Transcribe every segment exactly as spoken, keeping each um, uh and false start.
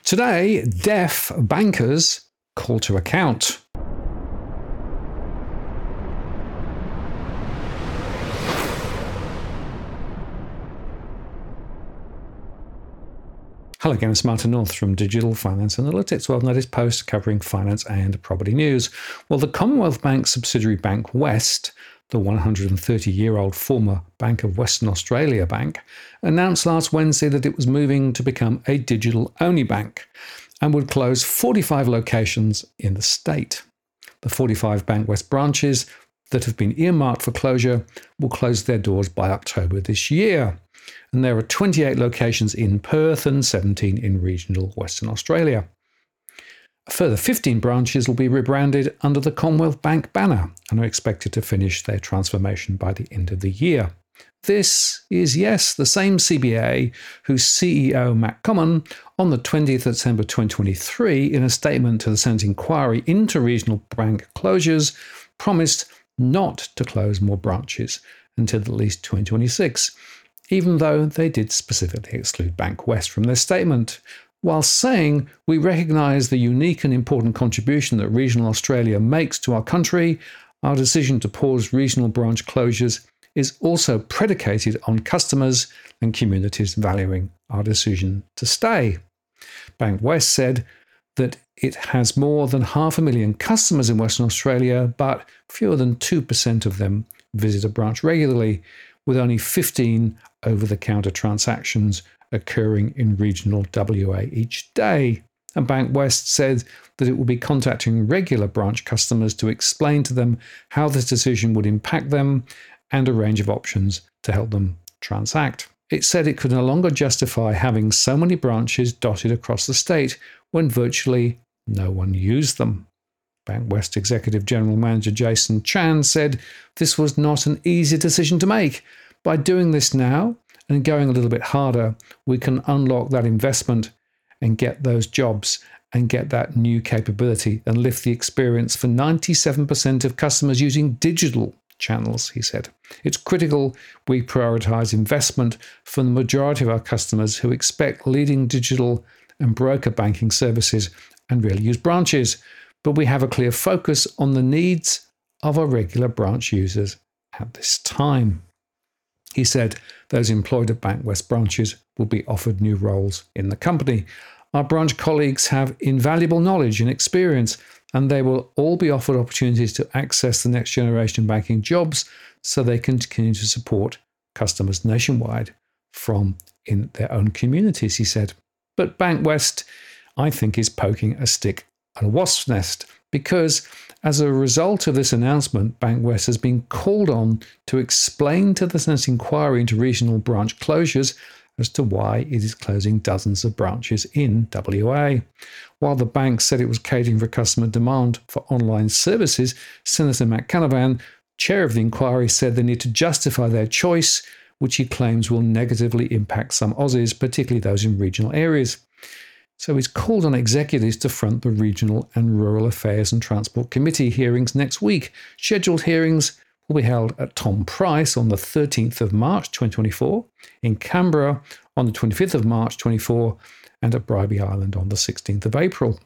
Today, deaf bankers call to account. Hello again, it's Martin North from Digital Finance Analytics, World Notice Post covering finance and property news. Well, the Commonwealth Bank subsidiary Bank West, the one hundred thirty-year-old former Bank of Western Australia bank, announced last Wednesday that it was moving to become a digital-only bank and would close forty-five locations in the state. The forty-five Bank West branches that have been earmarked for closure will close their doors by October this year. And there are twenty-eight locations in Perth and seventeen in regional Western Australia. A further fifteen branches will be rebranded under the Commonwealth Bank banner and are expected to finish their transformation by the end of the year. This is, yes, the same C B A whose C E O, Matt Comyn, on the twentieth of December twenty twenty-three, in a statement to the Senate inquiry into regional bank closures, promised not to close more branches until at least twenty twenty-six. Even though they did specifically exclude Bank West from their statement, while saying, "We recognise the unique and important contribution that regional Australia makes to our country, our decision to pause regional branch closures is also predicated on customers and communities valuing our decision to stay." Bank West said that it has more than half a million customers in Western Australia, but fewer than two percent of them visit a branch regularly, with only fifteen over-the-counter transactions occurring in regional W A each day. And Bank West said that it will be contacting regular branch customers to explain to them how this decision would impact them and a range of options to help them transact. It said it could no longer justify having so many branches dotted across the state when virtually no one used them. Bank West Executive General Manager Jason Chan said this was not an easy decision to make. By doing this now and going a little bit harder, we can unlock that investment and get those jobs and get that new capability and lift the experience for ninety-seven percent of customers using digital channels, he said. It's critical we prioritise investment for the majority of our customers who expect leading digital and broker banking services and really use branches. But we have a clear focus on the needs of our regular branch users at this time. He said those employed at Bank West branches will be offered new roles in the company. Our branch colleagues have invaluable knowledge and experience, and they will all be offered opportunities to access the next generation banking jobs so they can continue to support customers nationwide from in their own communities, he said. But Bank West, I think, is poking a stick at a wasp's nest, because as a result of this announcement, Bank West has been called on to explain to the Senate inquiry into regional branch closures as to why it is closing dozens of branches in W A. While the bank said it was catering for customer demand for online services, Senator Matt Canavan, chair of the inquiry, said they need to justify their choice, which he claims will negatively impact some Aussies, particularly those in regional areas. So he's called on executives to front the Regional and Rural Affairs and Transport Committee hearings next week. Scheduled hearings will be held at Tom Price on the thirteenth of March twenty twenty-four, in Canberra on the twenty-fifth of March twenty-four, and at Bribie Island on the sixteenth of April.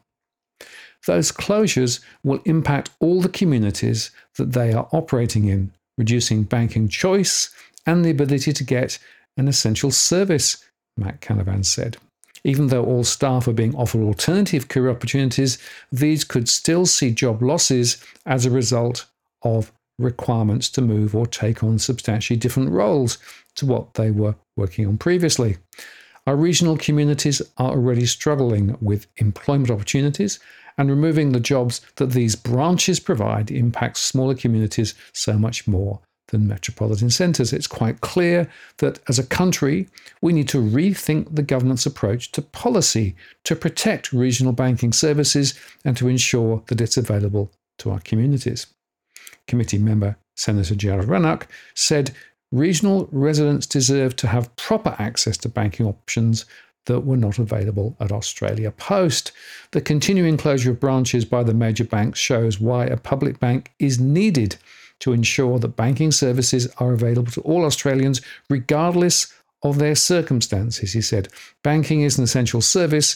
Those closures will impact all the communities that they are operating in, reducing banking choice and the ability to get an essential service, Matt Canavan said. Even though all staff are being offered alternative career opportunities, these could still see job losses as a result of requirements to move or take on substantially different roles to what they were working on previously. Our regional communities are already struggling with employment opportunities, and removing the jobs that these branches provide impacts smaller communities so much more than metropolitan centres. It's quite clear that as a country, we need to rethink the government's approach to policy to protect regional banking services and to ensure that it's available to our communities. Committee member Senator Gerard Rannoch said regional residents deserve to have proper access to banking options that were not available at Australia Post. The continuing closure of branches by the major banks shows why a public bank is needed to ensure that banking services are available to all Australians, regardless of their circumstances, he said. Banking is an essential service.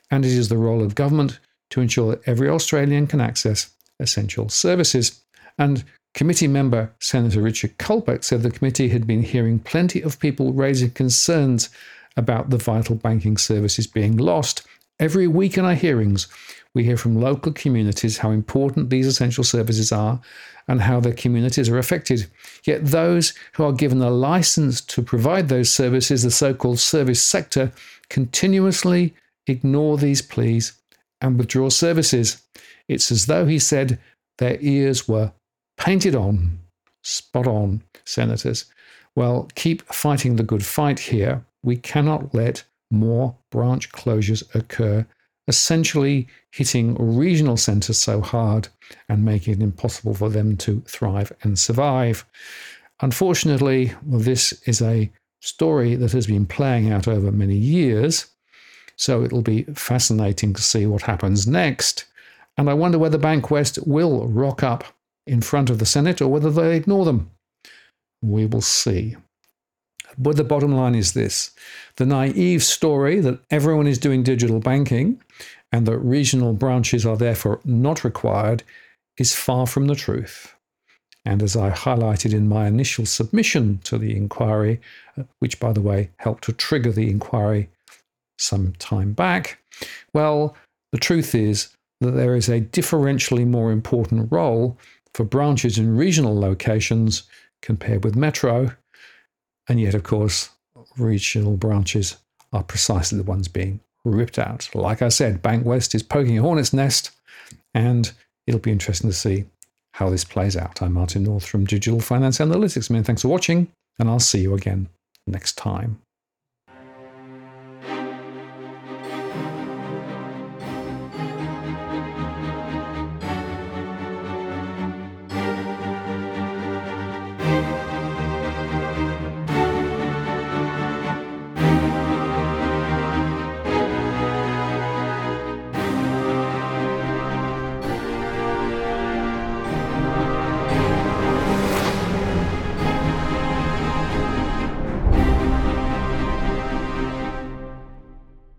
and it is the role of government to ensure that every Australian can access essential services. And committee member Senator Richard Colbeck said the committee had been hearing plenty of people raising concerns about the vital banking services being lost. Every week in our hearings, we hear from local communities how important these essential services are and how their communities are affected. Yet those who are given a license to provide those services, the so-called service sector, continuously ignore these pleas and withdraw services. It's as though, he said, their ears were painted on. Spot on, senators. Well, keep fighting the good fight here. We cannot let more branch closures occur, essentially hitting regional centres so hard and making it impossible for them to thrive and survive. Unfortunately, well, this is a story that has been playing out over many years, so it'll be fascinating to see what happens next. And I wonder whether Bankwest will rock up in front of the Senate or whether they ignore them. We will see. But the bottom line is this: the naive story that everyone is doing digital banking and that regional branches are therefore not required is far from the truth. And as I highlighted in my initial submission to the inquiry, which, by the way, helped to trigger the inquiry some time back, well, the truth is that there is a differentially more important role for branches in regional locations compared with metro. And yet, of course, regional branches are precisely the ones being ripped out. Like I said, Bankwest is poking a hornet's nest, and it'll be interesting to see how this plays out. I'm Martin North from Digital Finance Analytics. Many thanks for watching, and I'll see you again next time.